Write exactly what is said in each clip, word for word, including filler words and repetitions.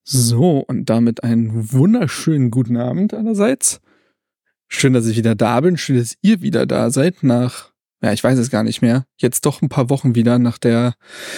So, und damit einen wunderschönen guten Abend allerseits. Schön, dass ich wieder da bin. Schön, dass ihr wieder da seid nach, ja, ich weiß es gar nicht mehr, jetzt doch ein paar Wochen wieder nach der,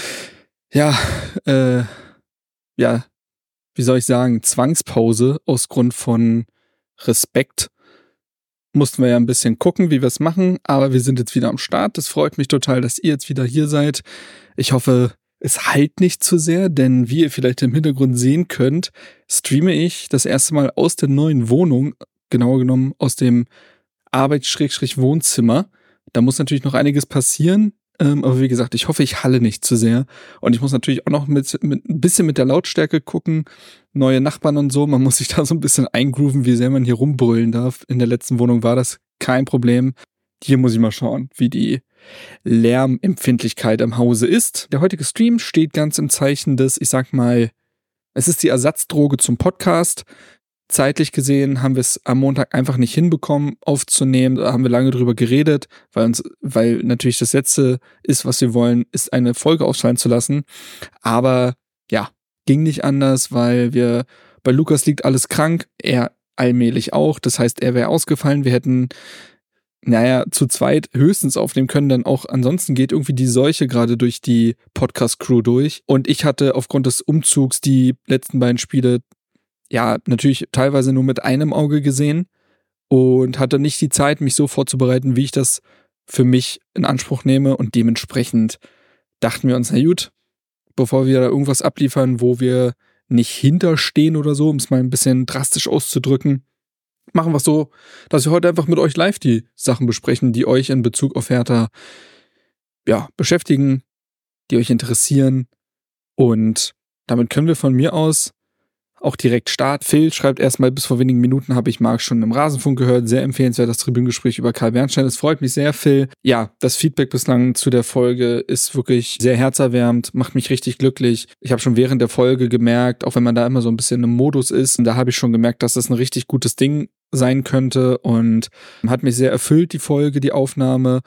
ja, äh, ja, wie soll ich sagen, Zwangspause aus Grund von Respekt. Mussten wir ja ein bisschen gucken, wie wir es machen, aber wir sind jetzt wieder am Start. Das freut mich total, dass ihr jetzt wieder hier seid. Ich hoffe, es heilt nicht zu sehr, denn wie ihr vielleicht im Hintergrund sehen könnt, streame ich das erste Mal aus der neuen Wohnung, genauer genommen aus dem Arbeits-Wohnzimmer. Da muss natürlich noch einiges passieren, ähm, aber wie gesagt, ich hoffe, ich halle nicht zu sehr. Und ich muss natürlich auch noch mit, mit ein bisschen mit der Lautstärke gucken, neue Nachbarn und so. Man muss sich da so ein bisschen eingrooven, wie sehr man hier rumbrüllen darf. In der letzten Wohnung war das kein Problem. Hier muss ich mal schauen, wie die Lärmempfindlichkeit im Hause ist. Der heutige Stream steht ganz im Zeichen des, ich sag mal, es ist die Ersatzdroge zum Podcast. Zeitlich gesehen haben wir es am Montag einfach nicht hinbekommen aufzunehmen. Da haben wir lange drüber geredet, weil uns, weil natürlich das Letzte ist, was wir wollen, ist eine Folge ausfallen zu lassen. Aber ja, ging nicht anders, weil wir, bei Lukas liegt alles krank, er allmählich auch. Das heißt, er wäre ausgefallen. Wir hätten naja, zu zweit höchstens aufnehmen können, dann auch ansonsten geht irgendwie die Seuche gerade durch die Podcast-Crew durch. Und ich hatte aufgrund des Umzugs die letzten beiden Spiele, ja, natürlich teilweise nur mit einem Auge gesehen und hatte nicht die Zeit, mich so vorzubereiten, wie ich das für mich in Anspruch nehme. Und dementsprechend dachten wir uns, na gut, bevor wir da irgendwas abliefern, wo wir nicht hinterstehen oder so, um es mal ein bisschen drastisch auszudrücken, machen wir es so, dass wir heute einfach mit euch live die Sachen besprechen, die euch in Bezug auf Hertha ja, beschäftigen, die euch interessieren. Und damit können wir von mir aus auch direkt starten. Phil schreibt erstmal, bis vor wenigen Minuten habe ich Marc schon im Rasenfunk gehört. Sehr empfehlenswert, das Tribünengespräch über Karl Bernstein. Es freut mich sehr, Phil. Ja, das Feedback bislang zu der Folge ist wirklich sehr herzerwärmend, macht mich richtig glücklich. Ich habe schon während der Folge gemerkt, auch wenn man da immer so ein bisschen im Modus ist, da habe ich schon gemerkt, dass das ein richtig gutes Ding sein könnte und hat mich sehr erfüllt, die Folge, die Aufnahme,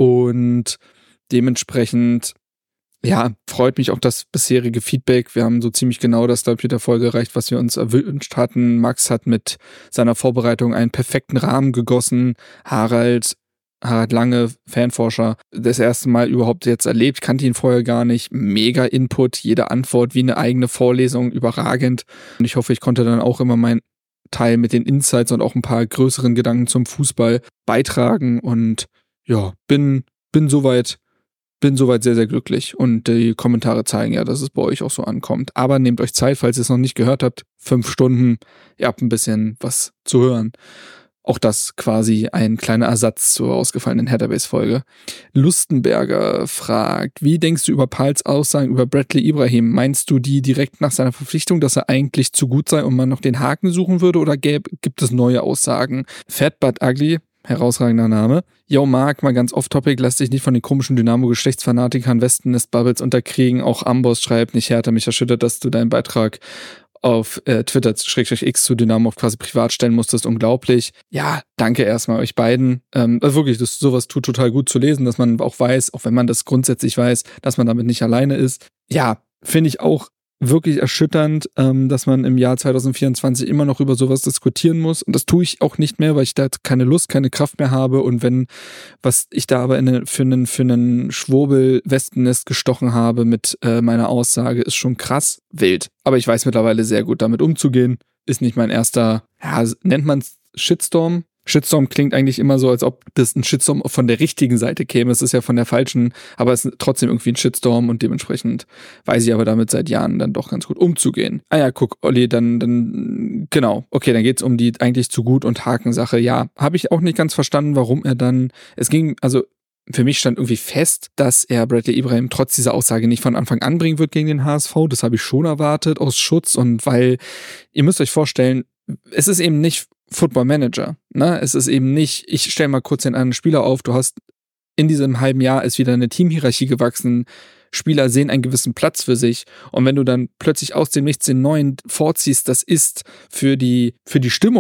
und dementsprechend ja, freut mich auch das bisherige Feedback. Wir haben so ziemlich genau das, glaube ich, mit der Folge erreicht, was wir uns erwünscht hatten. Max hat mit seiner Vorbereitung einen perfekten Rahmen gegossen. Harald, Harald Lange, Fanforscher, das erste Mal überhaupt jetzt erlebt, kannte ihn vorher gar nicht. Mega Input, jede Antwort wie eine eigene Vorlesung, überragend. Und ich hoffe, ich konnte dann auch immer meinen Teil mit den Insights und auch ein paar größeren Gedanken zum Fußball beitragen. Und ja, bin, bin soweit Bin soweit sehr, sehr glücklich und die Kommentare zeigen ja, dass es bei euch auch so ankommt. Aber nehmt euch Zeit, falls ihr es noch nicht gehört habt. Fünf Stunden, ihr habt ein bisschen was zu hören. Auch das quasi ein kleiner Ersatz zur ausgefallenen Hertha-Base-Folge. Lustenberger fragt, wie denkst du über Pals Aussagen über Bradley Ibrahim? Meinst du die direkt nach seiner Verpflichtung, dass er eigentlich zu gut sei und man noch den Haken suchen würde, oder gäb, gibt es neue Aussagen? Fat But Ugly, herausragender Name. Yo, Marc, mal ganz off-topic, lass dich nicht von den komischen Dynamo-Geschlechtsfanatikern Westennest-Bubbles unterkriegen. Auch Amboss schreibt, nicht Hertha, mich erschüttert, dass du deinen Beitrag auf äh, Twitter X zu Dynamo quasi privat stellen musstest. Unglaublich. Ja, danke erstmal euch beiden. Ähm, also wirklich, das, sowas tut total gut zu lesen, dass man auch weiß, auch wenn man das grundsätzlich weiß, dass man damit nicht alleine ist. Ja, finde ich auch wirklich erschütternd, ähm, dass man im Jahr zwanzig vierundzwanzig immer noch über sowas diskutieren muss. Und das tue ich auch nicht mehr, weil ich da keine Lust, keine Kraft mehr habe. Und wenn, was ich da aber in eine, für einen, für einen Schwurbel-Wespennest gestochen habe mit äh, meiner Aussage, ist schon krass wild. Aber ich weiß mittlerweile sehr gut damit umzugehen. Ist nicht mein erster, ja, nennt man es Shitstorm? Shitstorm klingt eigentlich immer so, als ob das ein Shitstorm von der richtigen Seite käme. Es ist ja von der falschen, aber es ist trotzdem irgendwie ein Shitstorm und dementsprechend weiß ich aber damit seit Jahren dann doch ganz gut umzugehen. Ah ja, guck, Olli, dann, dann, genau. Okay, dann geht's um die eigentlich zu gut und Haken-Sache. Ja, habe ich auch nicht ganz verstanden, warum er dann, es ging, also für mich stand irgendwie fest, dass er Bradley Ibrahim trotz dieser Aussage nicht von Anfang an bringen wird gegen den H S V. Das habe ich schon erwartet, aus Schutz, und weil, ihr müsst euch vorstellen, es ist eben nicht Football Manager, ne? Es ist eben nicht, ich stelle mal kurz den einen Spieler auf, du hast in diesem halben Jahr ist wieder eine Teamhierarchie gewachsen, Spieler sehen einen gewissen Platz für sich, und wenn du dann plötzlich aus dem Nichts den neuen vorziehst, das ist für die, für die Stimmung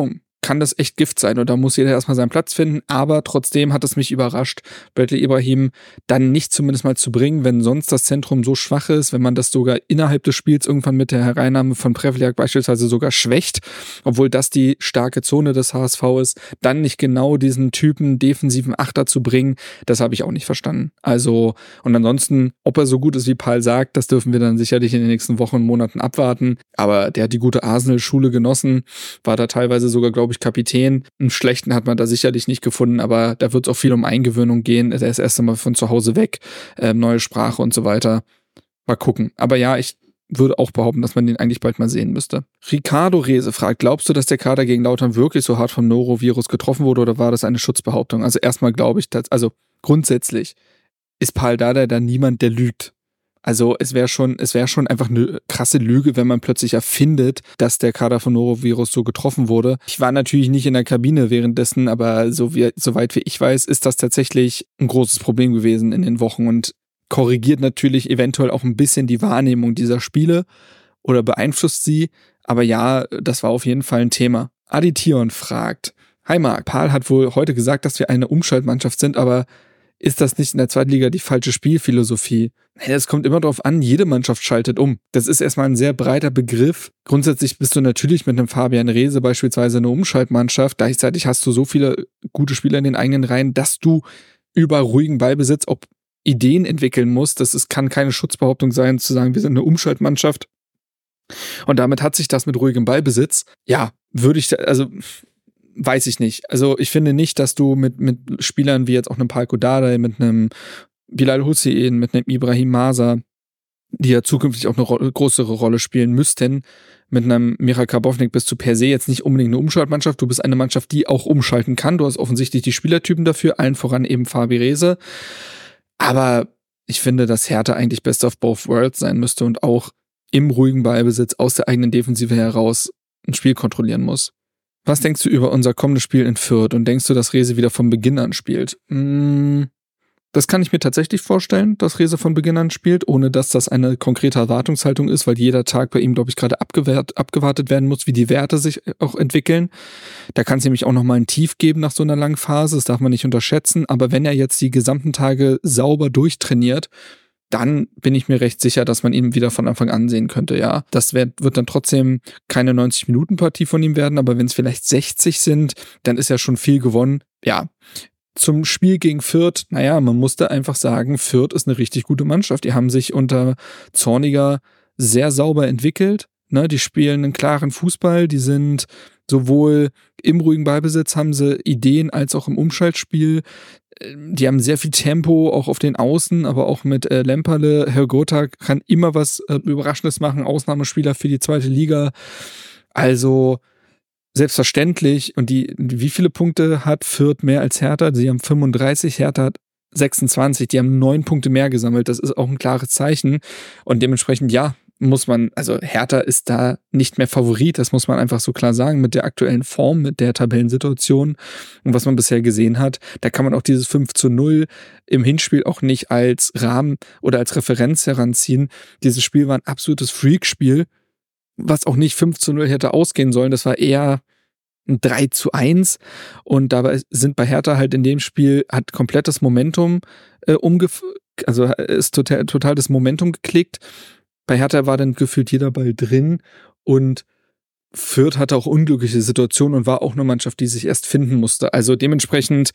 kann das echt Gift sein und da muss jeder erstmal seinen Platz finden, aber trotzdem hat es mich überrascht, Bradley Ibrahim dann nicht zumindest mal zu bringen, wenn sonst das Zentrum so schwach ist, wenn man das sogar innerhalb des Spiels irgendwann mit der Hereinnahme von Prevliak beispielsweise sogar schwächt, obwohl das die starke Zone des H S V ist, dann nicht genau diesen Typen defensiven Achter zu bringen, das habe ich auch nicht verstanden. Also, und ansonsten, ob er so gut ist, wie Paul sagt, das dürfen wir dann sicherlich in den nächsten Wochen und Monaten abwarten, aber der hat die gute Arsenal-Schule genossen, war da teilweise sogar, glaube ich, Kapitän. Einen schlechten hat man da sicherlich nicht gefunden, aber da wird es auch viel um Eingewöhnung gehen. Er ist erst einmal von zu Hause weg, äh, neue Sprache und so weiter. Mal gucken. Aber ja, ich würde auch behaupten, dass man den eigentlich bald mal sehen müsste. Ricardo Rehse fragt, glaubst du, dass der Kader gegen Lautern wirklich so hart vom Norovirus getroffen wurde oder war das eine Schutzbehauptung? Also erstmal glaube ich, dass, also grundsätzlich ist Pal Dardai da niemand, der lügt. Also es wäre schon, es wäre schon einfach eine krasse Lüge, wenn man plötzlich erfindet, dass der Kader von Norovirus so getroffen wurde. Ich war natürlich nicht in der Kabine währenddessen, aber so wie, soweit wie ich weiß, ist das tatsächlich ein großes Problem gewesen in den Wochen und korrigiert natürlich eventuell auch ein bisschen die Wahrnehmung dieser Spiele oder beeinflusst sie. Aber ja, das war auf jeden Fall ein Thema. Adi Tion fragt, hi Marc, Pal hat wohl heute gesagt, dass wir eine Umschaltmannschaft sind, aber ist das nicht in der Zweitliga die falsche Spielphilosophie? Es kommt immer darauf an, jede Mannschaft schaltet um. Das ist erstmal ein sehr breiter Begriff. Grundsätzlich bist du natürlich mit einem Fabian Rehse beispielsweise eine Umschaltmannschaft. Gleichzeitig hast du so viele gute Spieler in den eigenen Reihen, dass du über ruhigen Ballbesitz auch Ideen entwickeln musst. Das ist, kann keine Schutzbehauptung sein, zu sagen, wir sind eine Umschaltmannschaft. Und damit hat sich das mit ruhigem Ballbesitz. Ja, würde ich, also weiß ich nicht. Also ich finde nicht, dass du mit, mit Spielern wie jetzt auch einem Palko Dardai, mit einem Bilal Hussein, mit einem Ibrahim Masa, die ja zukünftig auch eine ro- größere Rolle spielen müssten, mit einem Michal Karbovnik bist du per se jetzt nicht unbedingt eine Umschaltmannschaft. Du bist eine Mannschaft, die auch umschalten kann. Du hast offensichtlich die Spielertypen dafür, allen voran eben Fabi Rehse. Aber ich finde, dass Hertha eigentlich best of both worlds sein müsste und auch im ruhigen Ballbesitz aus der eigenen Defensive heraus ein Spiel kontrollieren muss. Was denkst du über unser kommendes Spiel in Fürth und denkst du, dass Rehse wieder von Beginn an spielt? Mmh, das kann ich mir tatsächlich vorstellen, dass Rehse von Beginn an spielt, ohne dass das eine konkrete Erwartungshaltung ist, weil jeder Tag bei ihm, glaube ich, gerade abgewehrt, abgewartet werden muss, wie die Werte sich auch entwickeln. Da kann es nämlich auch nochmal ein Tief geben nach so einer langen Phase, das darf man nicht unterschätzen, aber wenn er jetzt die gesamten Tage sauber durchtrainiert, dann bin ich mir recht sicher, dass man ihn wieder von Anfang an sehen könnte, ja. Das wird, wird dann trotzdem keine neunzig-Minuten-Partie von ihm werden, aber wenn es vielleicht sechzig sind, dann ist ja schon viel gewonnen. Ja, zum Spiel gegen Fürth, naja, man musste einfach sagen, Fürth ist eine richtig gute Mannschaft. Die haben sich unter Zorniger sehr sauber entwickelt, ne? Die spielen einen klaren Fußball, die sind sowohl im ruhigen Ballbesitz haben sie Ideen als auch im Umschaltspiel. Die haben sehr viel Tempo, auch auf den Außen, aber auch mit äh, Lemperle. Herr Gotha kann immer was äh, Überraschendes machen, Ausnahmespieler für die zweite Liga. Also selbstverständlich. Und die, wie viele Punkte hat Fürth mehr als Hertha? Sie haben fünfunddreißig, Hertha hat sechsundzwanzig. Die haben neun Punkte mehr gesammelt. Das ist auch ein klares Zeichen. Und dementsprechend, ja, muss man, also Hertha ist da nicht mehr Favorit, das muss man einfach so klar sagen, mit der aktuellen Form, mit der Tabellensituation und was man bisher gesehen hat. Da kann man auch dieses fünf zu null im Hinspiel auch nicht als Rahmen oder als Referenz heranziehen. Dieses Spiel war ein absolutes Freakspiel, was auch nicht fünf zu null hätte ausgehen sollen. Das war eher ein drei zu eins und dabei sind bei Hertha halt in dem Spiel, hat komplettes Momentum äh, umgef- also ist total, total das Momentum geklickt. Bei Hertha war dann gefühlt jeder Ball drin und Fürth hatte auch unglückliche Situationen und war auch eine Mannschaft, die sich erst finden musste. Also dementsprechend,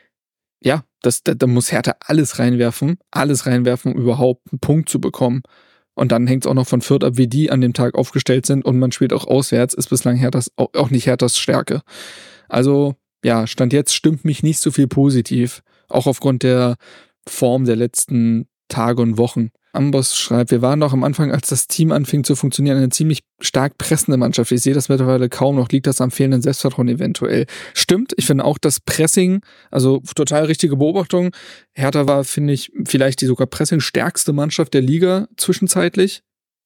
ja, das, da, da muss Hertha alles reinwerfen, alles reinwerfen, um überhaupt einen Punkt zu bekommen. Und dann hängt es auch noch von Fürth ab, wie die an dem Tag aufgestellt sind und man spielt auch auswärts, ist bislang Herthas, auch nicht Herthas Stärke. Also, ja, Stand jetzt stimmt mich nicht so viel positiv, auch aufgrund der Form der letzten Tage und Wochen. Amboss schreibt, wir waren doch am Anfang, als das Team anfing zu funktionieren, eine ziemlich stark pressende Mannschaft. Ich sehe das mittlerweile kaum noch. Liegt das am fehlenden Selbstvertrauen eventuell? Stimmt, ich finde auch das Pressing, also total richtige Beobachtung. Hertha war, finde ich, vielleicht die sogar Pressing-stärkste Mannschaft der Liga zwischenzeitlich.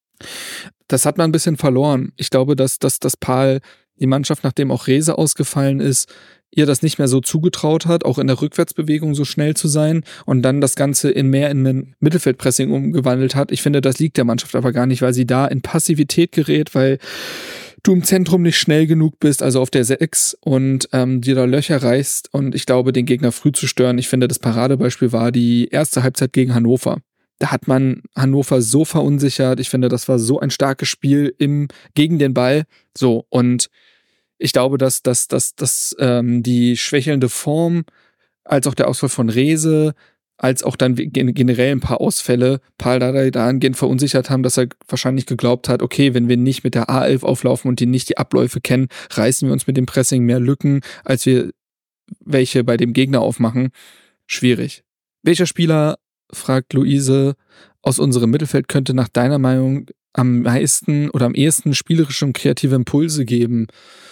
Das hat man ein bisschen verloren. Ich glaube, dass, dass, dass Pal die Mannschaft, nachdem auch Rehse ausgefallen ist, ihr das nicht mehr so zugetraut hat, auch in der Rückwärtsbewegung so schnell zu sein und dann das Ganze in mehr in ein Mittelfeldpressing umgewandelt hat. Ich finde, das liegt der Mannschaft aber gar nicht, weil sie da in Passivität gerät, weil du im Zentrum nicht schnell genug bist, also auf der sechs und ähm, dir da Löcher reißt und ich glaube, den Gegner früh zu stören. Ich finde, das Paradebeispiel war die erste Halbzeit gegen Hannover. Da hat man Hannover so verunsichert. Ich finde, das war so ein starkes Spiel im, gegen den Ball. So, und ich glaube, dass, dass, dass, dass ähm, die schwächelnde Form, als auch der Ausfall von Rehse, als auch dann generell ein paar Ausfälle Paul Dardai dahingehend verunsichert haben, dass er wahrscheinlich geglaubt hat, okay, wenn wir nicht mit der A elf auflaufen und die nicht die Abläufe kennen, reißen wir uns mit dem Pressing mehr Lücken, als wir welche bei dem Gegner aufmachen. Schwierig. Welcher Spieler, fragt Luise, aus unserem Mittelfeld könnte nach deiner Meinung am meisten oder am ehesten spielerische und kreative Impulse geben?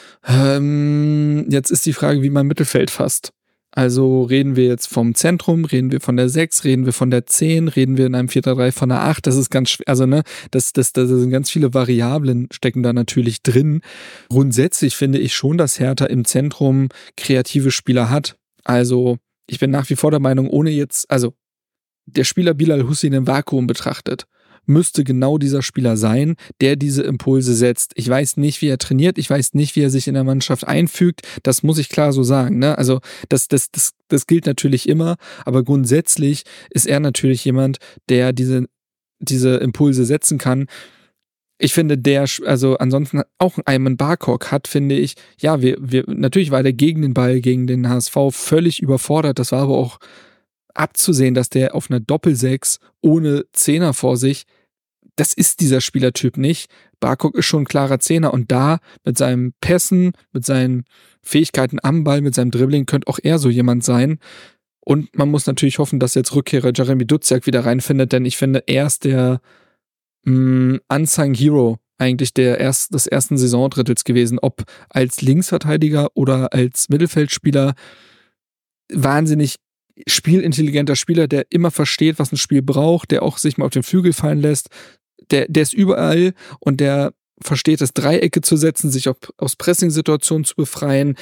Ähm, jetzt ist die Frage, wie man Mittelfeld fasst. Also reden wir jetzt vom Zentrum, reden wir von der sechs, reden wir von der zehn, reden wir in einem vier drei drei von der acht, das ist ganz schwer, also ne, das, das, das sind ganz viele Variablen stecken da natürlich drin. Grundsätzlich finde ich schon, dass Hertha im Zentrum kreative Spieler hat. Also ich bin nach wie vor der Meinung, ohne jetzt, also der Spieler Bilal Hussein im Vakuum betrachtet, müsste genau dieser Spieler sein, der diese Impulse setzt. Ich weiß nicht, wie er trainiert, ich weiß nicht, wie er sich in der Mannschaft einfügt, das muss ich klar so sagen, ne? Also das, das, das, das gilt natürlich immer, aber grundsätzlich ist er natürlich jemand, der diese, diese Impulse setzen kann. Ich finde, der, also ansonsten auch Ayman Barkok hat, finde ich, ja, wir, wir, natürlich war der gegen den Ball, gegen den H S V völlig überfordert, das war aber auch abzusehen, dass der auf einer Doppelsechs ohne Zehner vor sich, das ist dieser Spielertyp nicht. Barkok ist schon ein klarer Zehner und da mit seinen Pässen, mit seinen Fähigkeiten am Ball, mit seinem Dribbling könnte auch er so jemand sein. Und man muss natürlich hoffen, dass jetzt Rückkehrer Jeremy Duziak wieder reinfindet, denn ich finde, er ist der mh, Unsung Hero eigentlich der erst, des ersten Saisondrittels gewesen, ob als Linksverteidiger oder als Mittelfeldspieler. Wahnsinnig spielintelligenter Spieler, der immer versteht, was ein Spiel braucht, der auch sich mal auf den Flügel fallen lässt, der, der ist überall und der versteht es, Dreiecke zu setzen, sich auf, aus Pressing-Situationen zu befreien,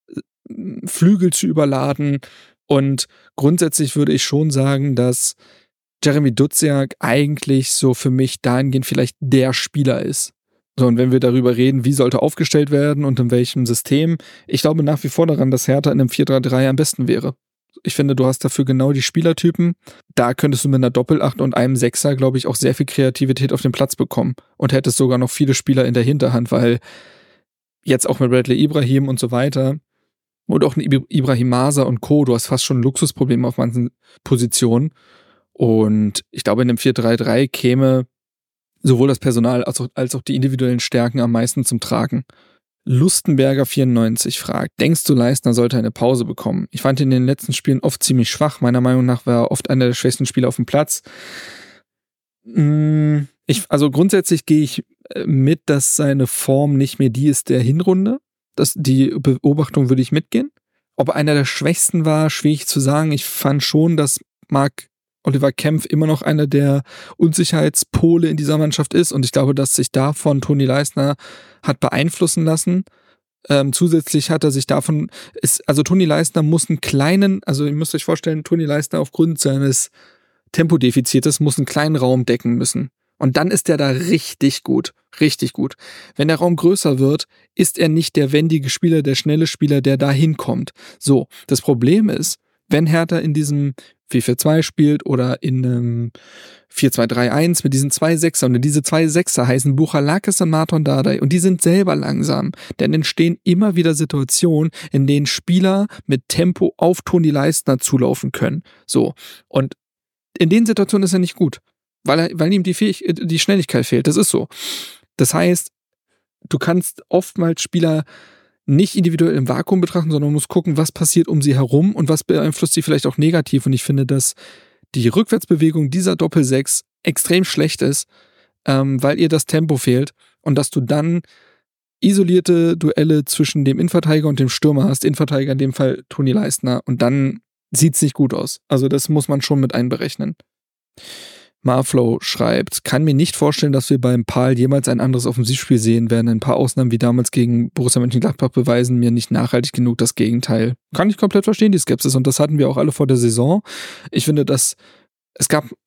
Flügel zu überladen und grundsätzlich würde ich schon sagen, dass Jeremy Duziak eigentlich so für mich dahingehend vielleicht der Spieler ist. So, und wenn wir darüber reden, wie sollte aufgestellt werden und in welchem System, ich glaube nach wie vor daran, dass Hertha in einem vier drei drei am besten wäre. Ich finde, du hast dafür genau die Spielertypen. Da könntest du mit einer Doppelacht und einem Sechser, glaube ich, auch sehr viel Kreativität auf den Platz bekommen und hättest sogar noch viele Spieler in der Hinterhand, weil jetzt auch mit Bradley Ibrahim und so weiter und auch ein Ibrahim Maser und Co., du hast fast schon ein Luxusproblem auf manchen Positionen und ich glaube, in einem vier drei drei käme sowohl das Personal als auch, als auch die individuellen Stärken am meisten zum Tragen. Lustenberger vierundneunzig fragt, denkst du, Leistner sollte eine Pause bekommen? Ich fand ihn in den letzten Spielen oft ziemlich schwach. Meiner Meinung nach war er oft einer der schwächsten Spieler auf dem Platz. Ich, also grundsätzlich gehe ich mit, dass seine Form nicht mehr die ist der Hinrunde. Das, die Beobachtung würde ich mitgehen. Ob er einer der schwächsten war, schwierig zu sagen. Ich fand schon, dass Marc Oliver Kempf immer noch einer der Unsicherheitspole in dieser Mannschaft ist und ich glaube, dass sich davon Toni Leistner hat beeinflussen lassen. Ähm, zusätzlich hat er sich davon, ist, also Toni Leistner muss einen kleinen, also ihr müsst euch vorstellen, Toni Leistner aufgrund seines Tempodefizites muss einen kleinen Raum decken müssen. Und dann ist er da richtig gut, richtig gut. Wenn der Raum größer wird, ist er nicht der wendige Spieler, der schnelle Spieler, der da hinkommt. So, das Problem ist, wenn Hertha in diesem vier vier zwei spielt oder in einem vier zwei drei eins mit diesen zwei Sechser und diese zwei Sechser heißen Buchalakis und Marton Dardai und die sind selber langsam, dann entstehen immer wieder Situationen, in denen Spieler mit Tempo auf Toni Leistner zulaufen können. So, und in den Situationen ist er nicht gut, weil, er, weil ihm die, Fähig- die Schnelligkeit fehlt, das ist so. Das heißt, du kannst oftmals Spieler nicht individuell im Vakuum betrachten, sondern man muss gucken, was passiert um sie herum und was beeinflusst sie vielleicht auch negativ. Und ich finde, dass die Rückwärtsbewegung dieser Doppelsechs extrem schlecht ist, ähm, weil ihr das Tempo fehlt und dass du dann isolierte Duelle zwischen dem Innenverteidiger und dem Stürmer hast, Innenverteidiger in dem Fall Toni Leistner, und dann sieht's nicht gut aus. Also das muss man schon mit einberechnen. Marflow schreibt, kann mir nicht vorstellen, dass wir beim Pal jemals ein anderes Offensivspiel sehen werden. Ein paar Ausnahmen wie damals gegen Borussia Mönchengladbach beweisen mir nicht nachhaltig genug das Gegenteil. Kann ich komplett verstehen, die Skepsis. Und das hatten wir auch alle vor der Saison. Ich finde, dass es gab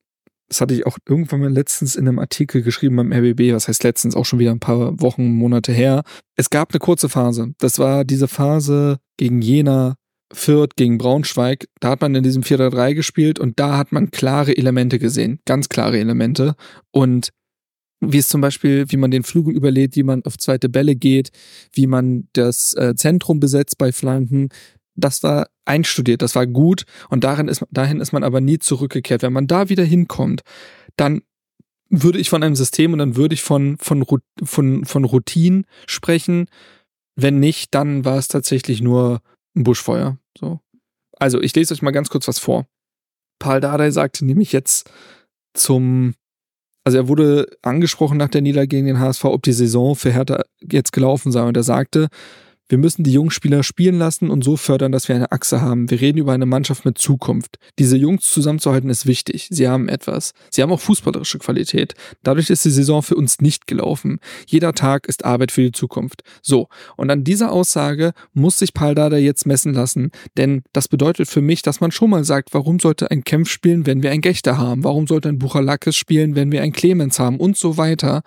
das hatte ich auch irgendwann mal letztens in einem Artikel geschrieben beim R B B, was heißt letztens, auch schon wieder ein paar Wochen, Monate her. Es gab eine kurze Phase. Das war diese Phase gegen Jena, Fürth, gegen Braunschweig. Da hat man in diesem vier drei drei gespielt und da hat man klare Elemente gesehen. Ganz klare Elemente. Und wie es zum Beispiel, wie man den Flügel überlädt, wie man auf zweite Bälle geht, wie man das äh, Zentrum besetzt bei Flanken. Das war einstudiert, das war gut und darin ist, dahin ist man aber nie zurückgekehrt. Wenn man da wieder hinkommt, dann würde ich von einem System und dann würde ich von, von, von, von Routine sprechen. Wenn nicht, dann war es tatsächlich nur ein Buschfeuer. So. Also ich lese euch mal ganz kurz was vor. Pal Dardai sagte nämlich jetzt zum, also er wurde angesprochen nach der Niederlage gegen den H S V, ob die Saison für Hertha jetzt gelaufen sei und er sagte, wir müssen die jungen Spieler spielen lassen und so fördern, dass wir eine Achse haben. Wir reden über eine Mannschaft mit Zukunft. Diese Jungs zusammenzuhalten ist wichtig. Sie haben etwas. Sie haben auch fußballerische Qualität. Dadurch ist die Saison für uns nicht gelaufen. Jeder Tag ist Arbeit für die Zukunft. So, und an dieser Aussage muss sich Pal Dardai jetzt messen lassen, denn das bedeutet für mich, dass man schon mal sagt, warum sollte ein Kempf spielen, wenn wir ein Gächter haben? Warum sollte ein Buchalakis spielen, wenn wir ein Clemens haben? Und so weiter.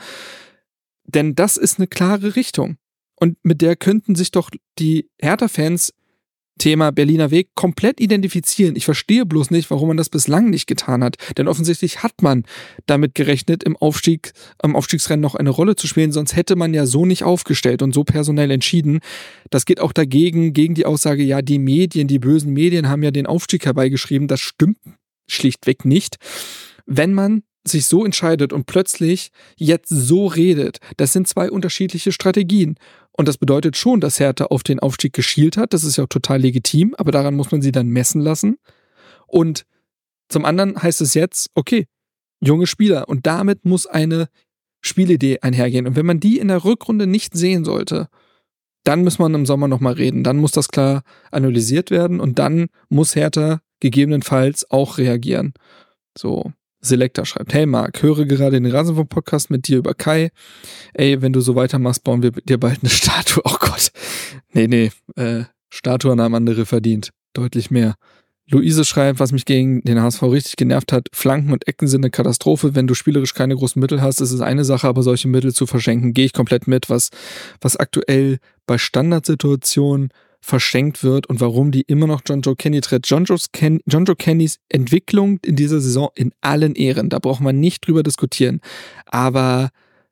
Denn das ist eine klare Richtung. Und mit der könnten sich doch die Hertha-Fans Thema Berliner Weg komplett identifizieren. Ich verstehe bloß nicht, warum man das bislang nicht getan hat. Denn offensichtlich hat man damit gerechnet, im Aufstieg, am Aufstiegsrennen noch eine Rolle zu spielen. Sonst hätte man ja so nicht aufgestellt und so personell entschieden. Das geht auch dagegen, gegen die Aussage, ja, die Medien, die bösen Medien haben ja den Aufstieg herbeigeschrieben. Das stimmt schlichtweg nicht. Wenn man sich so entscheidet und plötzlich jetzt so redet, das sind zwei unterschiedliche Strategien. Und das bedeutet schon, dass Hertha auf den Aufstieg geschielt hat. Das ist ja auch total legitim, aber daran muss man sie dann messen lassen. Und zum anderen heißt es jetzt, okay, junge Spieler. Und damit muss eine Spielidee einhergehen. Und wenn man die in der Rückrunde nicht sehen sollte, dann muss man im Sommer nochmal reden. Dann muss das klar analysiert werden und dann muss Hertha gegebenenfalls auch reagieren. So. Selector schreibt, hey Marc, höre gerade den Rasenfunk-Podcast mit dir über Kai. Ey, wenn du so weitermachst, bauen wir dir bald eine Statue. Oh Gott. Nee, nee, äh, Statuen haben andere verdient. Deutlich mehr. Luise schreibt, was mich gegen den H S V richtig genervt hat, Flanken und Ecken sind eine Katastrophe. Wenn du spielerisch keine großen Mittel hast, ist es eine Sache, aber solche Mittel zu verschenken, gehe ich komplett mit. Was, was aktuell bei Standardsituationen verschenkt wird und warum die immer noch John Joe Kenny tritt. John, Ken, John Joe Kennys Entwicklung in dieser Saison in allen Ehren, da braucht man nicht drüber diskutieren. Aber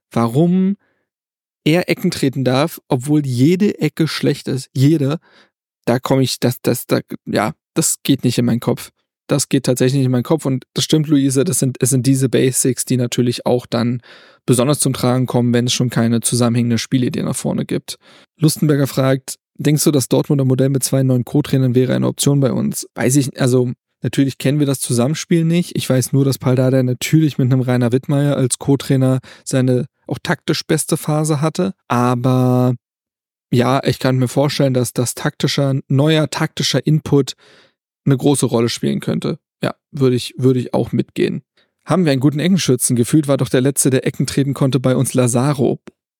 warum er Ecken treten darf, obwohl jede Ecke schlecht ist, jede, da komme ich, das, das, da, ja, das geht nicht in meinen Kopf. Das geht tatsächlich nicht in meinen Kopf und das stimmt, Luise, das sind, es sind diese Basics, die natürlich auch dann besonders zum Tragen kommen, wenn es schon keine zusammenhängende Spielidee nach vorne gibt. Lustenberger fragt, denkst du, das Dortmunder Modell mit zwei neuen Co-Trainern wäre eine Option bei uns? Weiß ich, also natürlich kennen wir das Zusammenspiel nicht. Ich weiß nur, dass Pal Dardai natürlich mit einem Rainer Wittmeier als Co-Trainer seine auch taktisch beste Phase hatte. Aber ja, ich kann mir vorstellen, dass das taktischer, neuer taktischer Input eine große Rolle spielen könnte. Ja, würde ich, würde ich auch mitgehen. Haben wir einen guten Eckenschützen? Gefühlt war doch der Letzte, der Ecken treten konnte, bei uns Lazaro.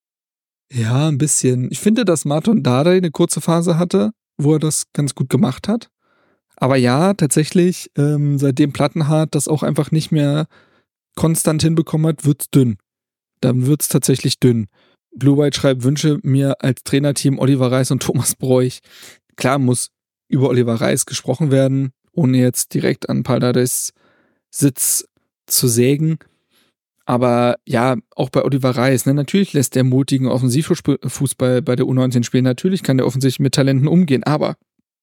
Ja, ein bisschen. Ich finde, dass Marton Dardai eine kurze Phase hatte, wo er das ganz gut gemacht hat. Aber ja, tatsächlich, ähm, seitdem Plattenhardt das auch einfach nicht mehr konstant hinbekommen hat, wird's dünn. Dann wird's tatsächlich dünn. Blue White schreibt, wünsche mir als Trainerteam Oliver Reis und Thomas Broich. Klar muss über Oliver Reis gesprochen werden, ohne jetzt direkt an Pal Dardais Sitz zu sägen. Aber ja, auch bei Oliver Reis, ne, natürlich lässt der mutigen Offensivfußball bei der U neunzehn spielen. Natürlich kann der offensichtlich mit Talenten umgehen, aber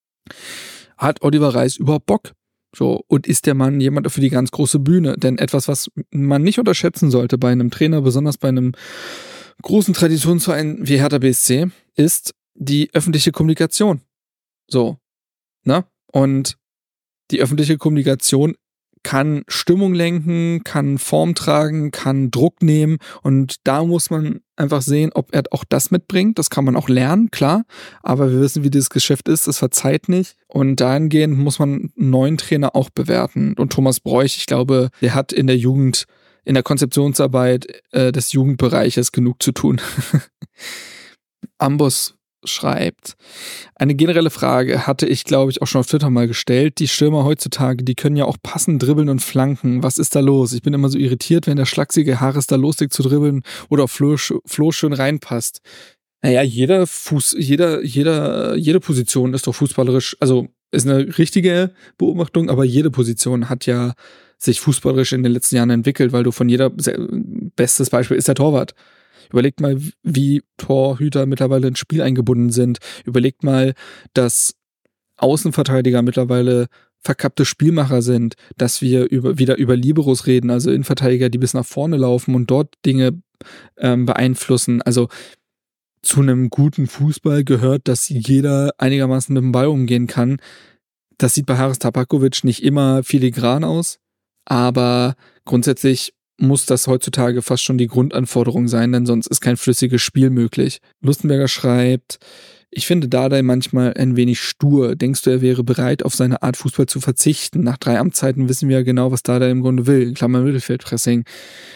hat Oliver Reis überhaupt Bock? So, und ist der Mann jemand für die ganz große Bühne? Denn etwas, was man nicht unterschätzen sollte bei einem Trainer, besonders bei einem großen Traditionsverein wie Hertha B S C, ist die öffentliche Kommunikation. So, ne? Und die öffentliche Kommunikation kann Stimmung lenken, kann Form tragen, kann Druck nehmen und da muss man einfach sehen, ob er auch das mitbringt. Das kann man auch lernen, klar, aber wir wissen, wie dieses Geschäft ist, es verzeiht nicht und dahingehend muss man einen neuen Trainer auch bewerten. Und Thomas Broich, ich glaube, der hat in der Jugend, in der Konzeptionsarbeit äh, des Jugendbereiches genug zu tun. Ambos schreibt, eine generelle Frage hatte ich, glaube ich, auch schon auf Twitter mal gestellt. Die Stürmer heutzutage, die können ja auch passen, dribbeln und flanken. Was ist da los? Ich bin immer so irritiert, wenn der schlachsige Haares da loslegt zu dribbeln oder Flo, Flo schön reinpasst. Naja, jeder Fuß, jeder, jeder, jede Position ist doch fußballerisch, also ist eine richtige Beobachtung, aber jede Position hat ja sich fußballerisch in den letzten Jahren entwickelt, weil du von jeder, bestes Beispiel ist der Torwart. Überlegt mal, wie Torhüter mittlerweile ins Spiel eingebunden sind. Überlegt mal, dass Außenverteidiger mittlerweile verkappte Spielmacher sind, dass wir über, wieder über Liberos reden, also Innenverteidiger, die bis nach vorne laufen und dort Dinge ähm, beeinflussen. Also zu einem guten Fußball gehört, dass jeder einigermaßen mit dem Ball umgehen kann. Das sieht bei Haris Tabakovic nicht immer filigran aus, aber grundsätzlich muss das heutzutage fast schon die Grundanforderung sein, denn sonst ist kein flüssiges Spiel möglich. Lustenberger schreibt, ich finde Dardai manchmal ein wenig stur. Denkst du, er wäre bereit, auf seine Art Fußball zu verzichten? Nach drei Amtszeiten wissen wir ja genau, was Dardai im Grunde will. Klammer Mittelfeldpressing.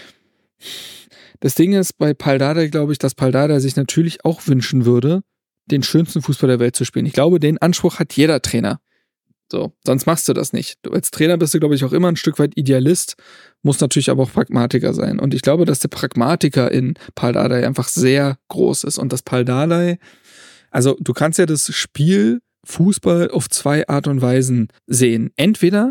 Das Ding ist bei Pal Dardai, glaube ich, dass Pal Dardai sich natürlich auch wünschen würde, den schönsten Fußball der Welt zu spielen. Ich glaube, den Anspruch hat jeder Trainer. So, sonst machst du das nicht. Du als Trainer bist du, glaube ich, auch immer ein Stück weit Idealist, muss natürlich aber auch Pragmatiker sein. Und ich glaube, dass der Pragmatiker in Pal Dardai einfach sehr groß ist. Und dass Pal Dardai, also du kannst ja das Spiel Fußball auf zwei Art und Weisen sehen. Entweder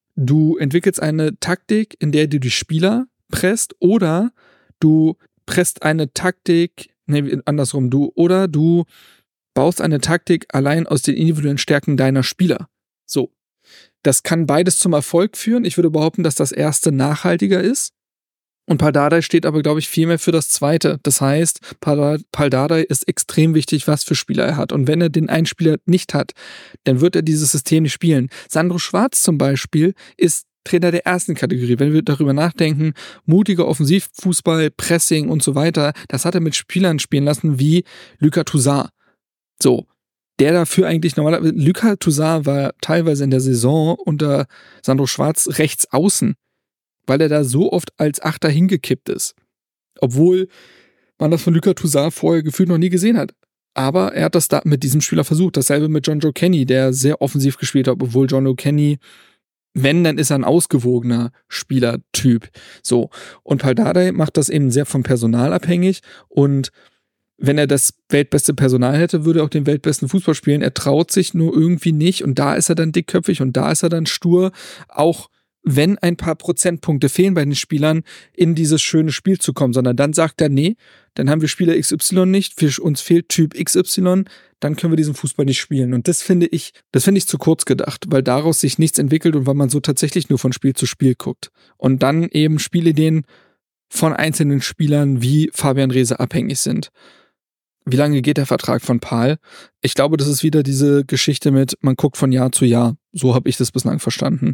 du entwickelst eine Taktik, in der du die Spieler presst, oder du presst eine Taktik, nee, andersrum, du, oder du baust eine Taktik allein aus den individuellen Stärken deiner Spieler. So. Das kann beides zum Erfolg führen. Ich würde behaupten, dass das erste nachhaltiger ist. Und Pal Dardai steht aber, glaube ich, viel mehr für das zweite. Das heißt, Pal Dardai ist extrem wichtig, was für Spieler er hat. Und wenn er den einen Spieler nicht hat, dann wird er dieses System nicht spielen. Sandro Schwarz zum Beispiel ist Trainer der ersten Kategorie. Wenn wir darüber nachdenken, mutiger Offensivfußball, Pressing und so weiter, das hat er mit Spielern spielen lassen wie Lucas Toussaint. So. Der dafür eigentlich normalerweise, Lucas Toussaint war teilweise in der Saison unter Sandro Schwarz rechts außen, weil er da so oft als Achter hingekippt ist. Obwohl man das von Lucas Toussaint vorher gefühlt noch nie gesehen hat. Aber er hat das da mit diesem Spieler versucht. Dasselbe mit John Joe Kenny, der sehr offensiv gespielt hat, obwohl John Joe Kenny, wenn, dann ist er ein ausgewogener Spielertyp. So. Und Pal Dardai macht das eben sehr vom Personal abhängig, und wenn er das weltbeste Personal hätte, würde er auch den weltbesten Fußball spielen. Er traut sich nur irgendwie nicht, und da ist er dann dickköpfig und da ist er dann stur, auch wenn ein paar Prozentpunkte fehlen bei den Spielern, in dieses schöne Spiel zu kommen, sondern dann sagt er, nee, dann haben wir Spieler X Y nicht, für uns fehlt Typ X Y, dann können wir diesen Fußball nicht spielen. Und das finde ich, das finde ich zu kurz gedacht, weil daraus sich nichts entwickelt und weil man so tatsächlich nur von Spiel zu Spiel guckt. Und dann eben Spielideen von einzelnen Spielern wie Fabian Reese abhängig sind. Wie lange geht der Vertrag von Pal? Ich glaube, das ist wieder diese Geschichte mit, man guckt von Jahr zu Jahr. So habe ich das bislang verstanden.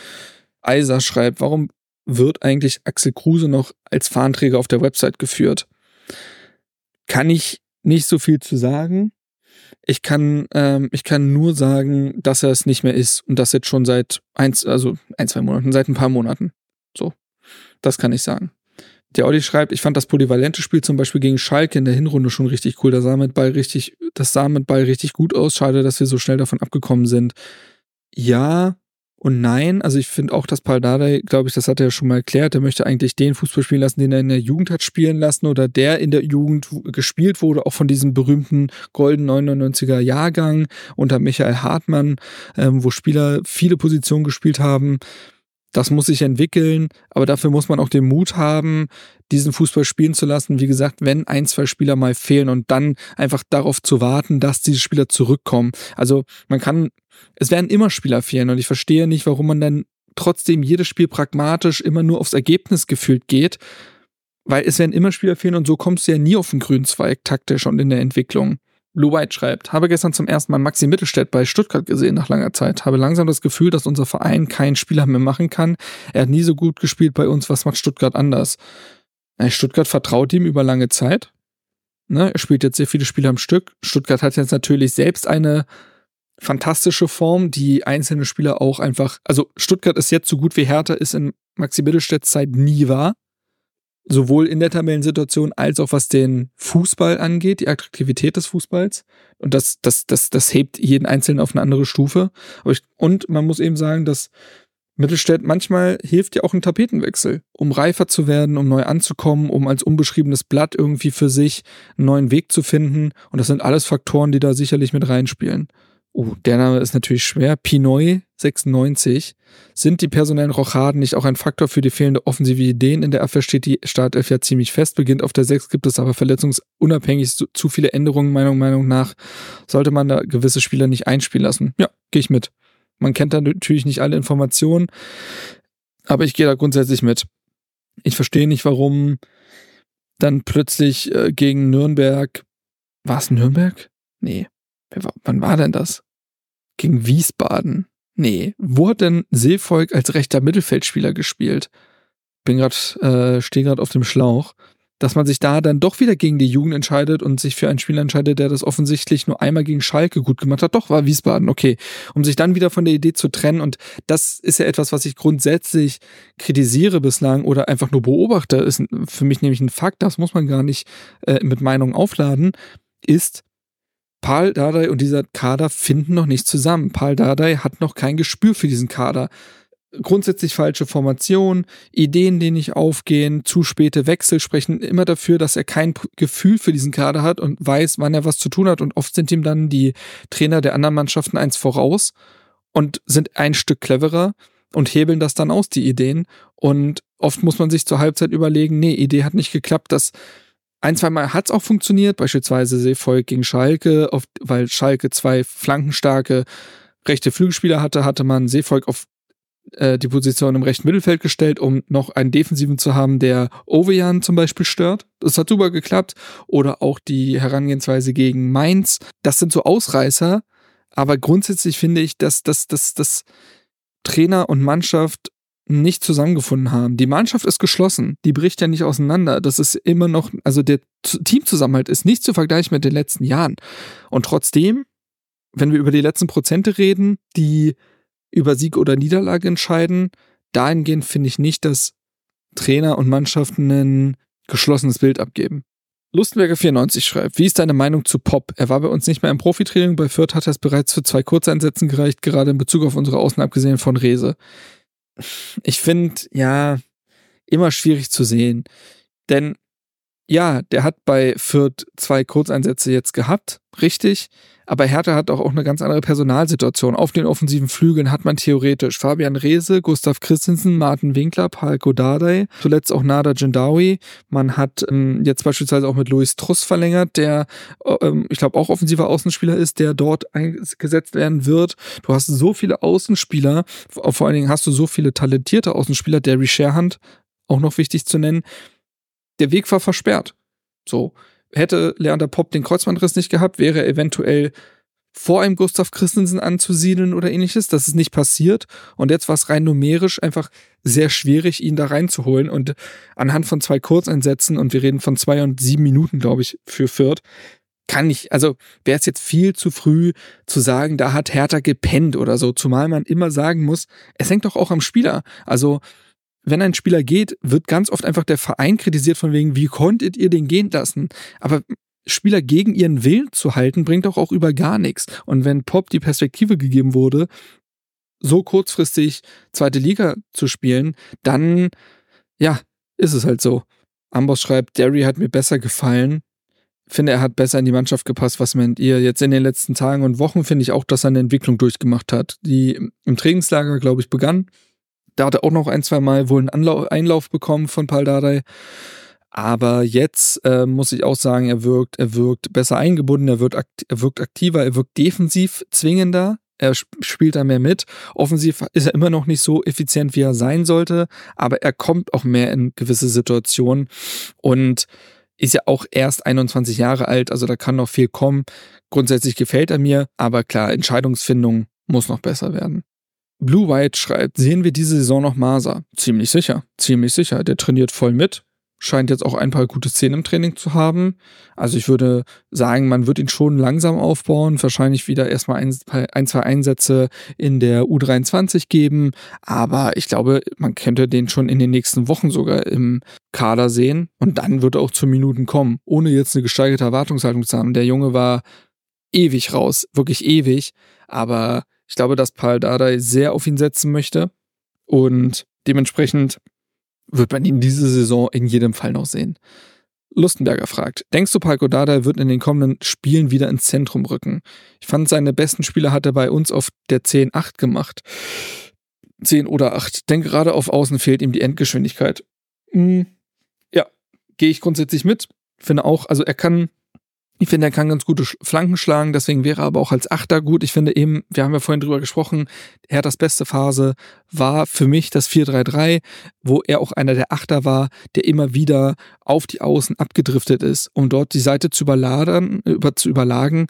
Eiser schreibt, warum wird eigentlich Axel Kruse noch als Fahnenträger auf der Website geführt? Kann ich nicht so viel zu sagen. Ich kann, ähm, ich kann nur sagen, dass er es nicht mehr ist, und das jetzt schon seit eins, also ein, zwei Monaten, seit ein paar Monaten. So, das kann ich sagen. Der Olli schreibt, ich fand das polyvalente Spiel zum Beispiel gegen Schalke in der Hinrunde schon richtig cool. Das sah mit Ball richtig, das sah mit Ball richtig gut aus. Schade, dass wir so schnell davon abgekommen sind. Ja und nein. Also ich finde auch, dass Pal Dardai, glaube ich, das hat er ja schon mal erklärt, der möchte eigentlich den Fußball spielen lassen, den er in der Jugend hat spielen lassen, oder der in der Jugend gespielt wurde, auch von diesem berühmten Golden neunundneunziger Jahrgang unter Michael Hartmann, ähm, wo Spieler viele Positionen gespielt haben. Das muss sich entwickeln, aber dafür muss man auch den Mut haben, diesen Fußball spielen zu lassen. Wie gesagt, wenn ein, zwei Spieler mal fehlen, und dann einfach darauf zu warten, dass diese Spieler zurückkommen. Also man kann, es werden immer Spieler fehlen, und ich verstehe nicht, warum man dann trotzdem jedes Spiel pragmatisch immer nur aufs Ergebnis gefühlt geht, weil es werden immer Spieler fehlen, und so kommst du ja nie auf den grünen Zweig taktisch und in der Entwicklung. Lou White schreibt, habe gestern zum ersten Mal Maxi Mittelstädt bei Stuttgart gesehen nach langer Zeit. Habe langsam das Gefühl, dass unser Verein keinen Spieler mehr machen kann. Er hat nie so gut gespielt bei uns. Was macht Stuttgart anders? Stuttgart vertraut ihm über lange Zeit. Ne, er spielt jetzt sehr viele Spiele am Stück. Stuttgart hat jetzt natürlich selbst eine fantastische Form, die einzelne Spieler auch einfach, also Stuttgart ist jetzt so gut wie Hertha ist in Maxi Mittelstädts Zeit nie war. sowohl in der Tabellensituation als auch was den Fußball angeht, die Attraktivität des Fußballs. Und das, das, das, das hebt jeden Einzelnen auf eine andere Stufe. Aber ich, und man muss eben sagen, dass Mittelstädt manchmal hilft ja auch ein Tapetenwechsel, um reifer zu werden, um neu anzukommen, um als unbeschriebenes Blatt irgendwie für sich einen neuen Weg zu finden. Und das sind alles Faktoren, die da sicherlich mit reinspielen. Oh, der Name ist natürlich schwer. Pinoy sechsundneunzig. Sind die personellen Rochaden nicht auch ein Faktor für die fehlende offensive Ideen? In der Abwehr steht die Startelf ja ziemlich fest. Beginnt auf der sechs, gibt es aber verletzungsunabhängig zu, zu viele Änderungen, meiner Meinung nach. Sollte man da gewisse Spieler nicht einspielen lassen? Ja, gehe ich mit. Man kennt da natürlich nicht alle Informationen, aber ich gehe da grundsätzlich mit. Ich verstehe nicht, warum dann plötzlich äh, gegen Nürnberg, war es Nürnberg? Nee. Wer, wann war denn das? Gegen Wiesbaden? Nee. Wo hat denn Seevolk als rechter Mittelfeldspieler gespielt? Bin grad, äh, stehe gerade auf dem Schlauch. Dass man sich da dann doch wieder gegen die Jugend entscheidet und sich für einen Spieler entscheidet, der das offensichtlich nur einmal gegen Schalke gut gemacht hat. Doch, war Wiesbaden, okay. Um sich dann wieder von der Idee zu trennen, und das ist ja etwas, was ich grundsätzlich kritisiere bislang oder einfach nur beobachte, ist für mich nämlich ein Fakt, das muss man gar nicht äh, mit Meinung aufladen, ist, Pal Dardai und dieser Kader finden noch nicht zusammen. Pal Dardai hat noch kein Gespür für diesen Kader. Grundsätzlich falsche Formation, Ideen, die nicht aufgehen, zu späte Wechsel sprechen immer dafür, dass er kein Gefühl für diesen Kader hat und weiß, wann er was zu tun hat. Und oft sind ihm dann die Trainer der anderen Mannschaften eins voraus und sind ein Stück cleverer und hebeln das dann aus, die Ideen. Und oft muss man sich zur Halbzeit überlegen, nee, Idee hat nicht geklappt. Das ein, zwei Mal hat es auch funktioniert, beispielsweise Seevolk gegen Schalke, oft, weil Schalke zwei flankenstarke rechte Flügelspieler hatte, hatte man Seevolk auf die Position im rechten Mittelfeld gestellt, um noch einen Defensiven zu haben, der Ovejan zum Beispiel stört. Das hat super geklappt. Oder auch die Herangehensweise gegen Mainz. Das sind so Ausreißer. Aber grundsätzlich finde ich, dass, dass, dass, dass Trainer und Mannschaft nicht zusammengefunden haben. Die Mannschaft ist geschlossen. Die bricht ja nicht auseinander. Das ist immer noch, also der Teamzusammenhalt ist nicht zu vergleichen mit den letzten Jahren. Und trotzdem, wenn wir über die letzten Prozente reden, die über Sieg oder Niederlage entscheiden. Dahingehend finde ich nicht, dass Trainer und Mannschaften ein geschlossenes Bild abgeben. Lustenberger vierundneunzig schreibt, wie ist deine Meinung zu Pop? Er war bei uns nicht mehr im Profitraining, bei Fürth hat er es bereits für zwei Kurzeinsätzen gereicht, gerade in Bezug auf unsere Außen abgesehen von Rehse. Ich finde, ja, immer schwierig zu sehen, denn ja, der hat bei Fürth zwei Kurzeinsätze jetzt gehabt, richtig, aber Hertha hat auch eine ganz andere Personalsituation. Auf den offensiven Flügeln hat man theoretisch Fabian Rehse, Gustav Christensen, Martin Winkler, Palko Dardai, zuletzt auch Nada Gendawi. Man hat ähm, jetzt beispielsweise auch mit Luis Truss verlängert, der, ähm, ich glaube, auch offensiver Außenspieler ist, der dort eingesetzt werden wird. Du hast so viele Außenspieler, vor allen Dingen hast du so viele talentierte Außenspieler, Derry Sherhand, auch noch wichtig zu nennen. Der Weg war versperrt. So. Hätte Leander Popp den Kreuzbandriss nicht gehabt, wäre er eventuell vor einem Gustav Christensen anzusiedeln oder ähnliches. Das ist nicht passiert. Und jetzt war es rein numerisch einfach sehr schwierig, ihn da reinzuholen. Und anhand von zwei Kurzeinsätzen, und wir reden von zwei und sieben Minuten, glaube ich, für Fürth, kann ich, also wäre es jetzt viel zu früh zu sagen, da hat Hertha gepennt oder so. Zumal man immer sagen muss, es hängt doch auch am Spieler. Also wenn ein Spieler geht, wird ganz oft einfach der Verein kritisiert von wegen, wie konntet ihr den gehen lassen? Aber Spieler gegen ihren Willen zu halten, bringt doch auch über gar nichts. Und wenn Pop die Perspektive gegeben wurde, so kurzfristig zweite Liga zu spielen, dann, ja, ist es halt so. Amboss schreibt, Derry hat mir besser gefallen. Finde, er hat besser in die Mannschaft gepasst. Was meint ihr? Jetzt in den letzten Tagen und Wochen finde ich auch, dass er eine Entwicklung durchgemacht hat, die im Trainingslager, glaube ich, begann. Da hat er auch noch ein, zwei Mal wohl einen Anlauf, Einlauf bekommen von Pal Dardai. Aber jetzt äh, muss ich auch sagen, er wirkt, er wirkt besser eingebunden, er, wird akt, er wirkt aktiver, er wirkt defensiv zwingender, er sp- spielt da mehr mit. Offensiv ist er immer noch nicht so effizient, wie er sein sollte, aber er kommt auch mehr in gewisse Situationen und ist ja auch erst einundzwanzig Jahre alt, also da kann noch viel kommen. Grundsätzlich gefällt er mir, aber klar, Entscheidungsfindung muss noch besser werden. Blue White schreibt, sehen wir diese Saison noch Maser? Ziemlich sicher, ziemlich sicher. Der trainiert voll mit, scheint jetzt auch ein paar gute Szenen im Training zu haben. Also ich würde sagen, man wird ihn schon langsam aufbauen, wahrscheinlich wieder erstmal ein, ein zwei Einsätze in der U dreiundzwanzig geben, aber ich glaube, man könnte den schon in den nächsten Wochen sogar im Kader sehen und dann wird er auch zu Minuten kommen, ohne jetzt eine gesteigerte Erwartungshaltung zu haben. Der Junge war ewig raus, wirklich ewig, aber ich glaube, dass Pal Dardai sehr auf ihn setzen möchte und dementsprechend wird man ihn diese Saison in jedem Fall noch sehen. Lustenberger fragt, denkst du, Pal Dardai wird in den kommenden Spielen wieder ins Zentrum rücken? Ich fand, seine besten Spiele hat er bei uns auf der zehn acht gemacht. zehn oder acht. Denn gerade auf Außen fehlt ihm die Endgeschwindigkeit. Hm, ja, gehe ich grundsätzlich mit. Finde auch, also er kann Ich finde, er kann ganz gute Flanken schlagen, deswegen wäre er aber auch als Achter gut. Ich finde eben, wir haben ja vorhin drüber gesprochen, Herthas beste Phase war für mich das vier drei drei, wo er auch einer der Achter war, der immer wieder auf die Außen abgedriftet ist, um dort die Seite zu überladen, über, zu überlagen,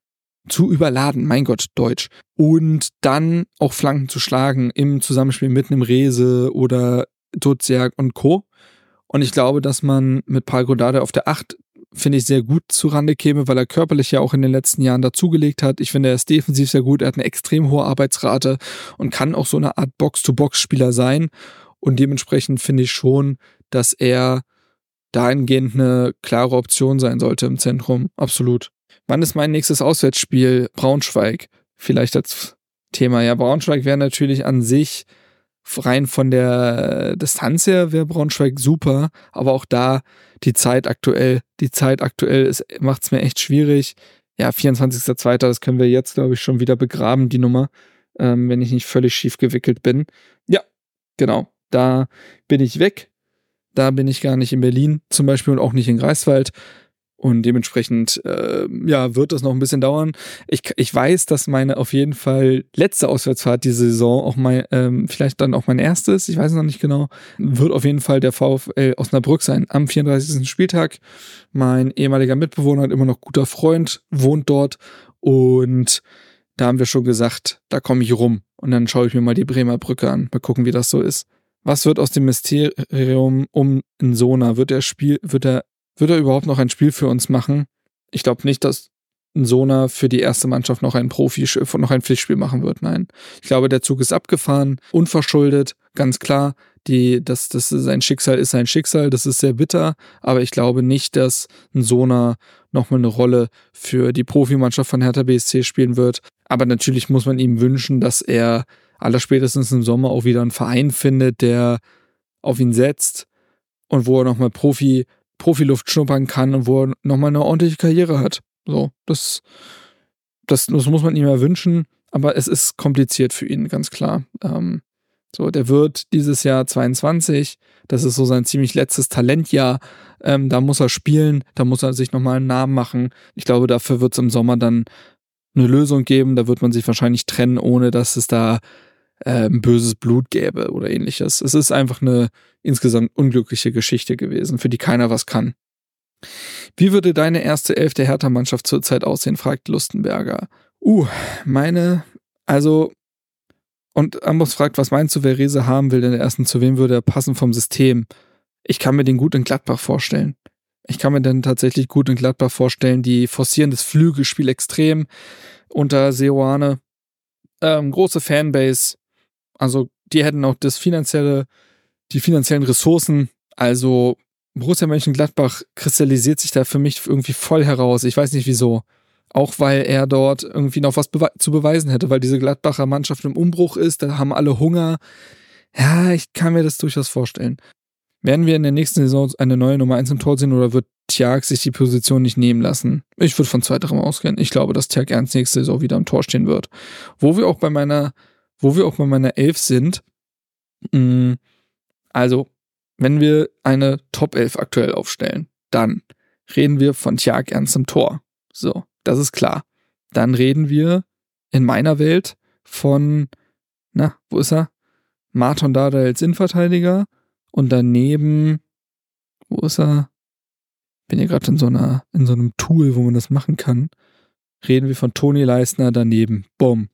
zu überladen, mein Gott, Deutsch. Und dann auch Flanken zu schlagen im Zusammenspiel mit einem Rehse oder Duziak und Co. Und ich glaube, dass man mit Pal Dardai auf der acht finde ich, sehr gut zurande käme, weil er körperlich ja auch in den letzten Jahren dazugelegt hat. Ich finde, er ist defensiv sehr gut, er hat eine extrem hohe Arbeitsrate und kann auch so eine Art Box-to-Box-Spieler sein. Und dementsprechend finde ich schon, dass er dahingehend eine klare Option sein sollte im Zentrum. Absolut. Wann ist mein nächstes Auswärtsspiel? Braunschweig. Vielleicht als Thema. Ja, Braunschweig wäre natürlich an sich rein von der Distanz her wäre Braunschweig super, aber auch da die Zeit aktuell, die Zeit aktuell macht es mir echt schwierig. Ja, vierundzwanzigster zweiter das können wir jetzt, glaube ich, schon wieder begraben, die Nummer, ähm, wenn ich nicht völlig schief gewickelt bin. Ja, genau, da bin ich weg. Da bin ich gar nicht in Berlin zum Beispiel und auch nicht in Greifswald. Und dementsprechend, äh, ja, wird das noch ein bisschen dauern. Ich, ich weiß, dass meine auf jeden Fall letzte Auswärtsfahrt diese Saison auch mein, ähm, vielleicht dann auch mein erstes, ich weiß noch nicht genau, wird auf jeden Fall der VfL Osnabrück sein. Am vierunddreißigsten Spieltag. Mein ehemaliger Mitbewohner, immer noch guter Freund, wohnt dort. Und da haben wir schon gesagt, da komme ich rum. Und dann schaue ich mir mal die Bremer Brücke an. Mal gucken, wie das so ist. Was wird aus dem Mysterium um Nsona? Wird er Spiel, wird er Wird er überhaupt noch ein Spiel für uns machen? Ich glaube nicht, dass Nsona für die erste Mannschaft noch ein Profi, noch ein Pflichtspiel machen wird. Nein. Ich glaube, der Zug ist abgefahren, unverschuldet, ganz klar. Die, das, das sein Schicksal ist sein Schicksal, das ist sehr bitter, aber ich glaube nicht, dass Nsona nochmal eine Rolle für die Profimannschaft von Hertha B S C spielen wird. Aber natürlich muss man ihm wünschen, dass er allerspätestens im Sommer auch wieder einen Verein findet, der auf ihn setzt und wo er nochmal Profi Profiluft schnuppern kann und wo er nochmal eine ordentliche Karriere hat. So, das, das, das muss man ihm ja wünschen, aber es ist kompliziert für ihn, ganz klar. Ähm, so, der wird dieses Jahr zweiundzwanzig, das ist so sein ziemlich letztes Talentjahr, ähm, da muss er spielen, da muss er sich nochmal einen Namen machen. Ich glaube, dafür wird es im Sommer dann eine Lösung geben, da wird man sich wahrscheinlich trennen, ohne dass es da äh, ein böses Blut gäbe oder ähnliches. Es ist einfach eine insgesamt unglückliche Geschichte gewesen, für die keiner was kann. Wie würde deine erste Elf der Hertha-Mannschaft zurzeit aussehen, fragt Lustenberger. Uh, meine, also, und Ambos fragt, was meinst du, wer Rehse haben will in der ersten, zu wem würde er passen vom System? Ich kann mir den gut in Gladbach vorstellen. Ich kann mir den tatsächlich gut in Gladbach vorstellen, die forcieren das Flügelspiel extrem unter Seoane. Ähm, große Fanbase, also die hätten auch das finanzielle, die finanziellen Ressourcen, also Borussia Mönchengladbach kristallisiert sich da für mich irgendwie voll heraus. Ich weiß nicht wieso. Auch weil er dort irgendwie noch was bewe- zu beweisen hätte, weil diese Gladbacher Mannschaft im Umbruch ist, da haben alle Hunger. Ja, ich kann mir das durchaus vorstellen. Werden wir in der nächsten Saison eine neue Nummer eins im Tor sehen oder wird Thiag sich die Position nicht nehmen lassen? Ich würde von zweiterem ausgehen. Ich glaube, dass Thiag ernst nächste Saison wieder im Tor stehen wird. Wo wir auch bei meiner, wo wir auch bei meiner Elf sind, mh, also, wenn wir eine Top elf aktuell aufstellen, dann reden wir von Thiag Ernst im Tor. So, das ist klar. Dann reden wir in meiner Welt von, na, wo ist er? Marton Dardai als Innenverteidiger und daneben, wo ist er? Bin hier gerade in so einer, in so einem Tool, wo man das machen kann. Reden wir von Toni Leisner daneben. Bumm.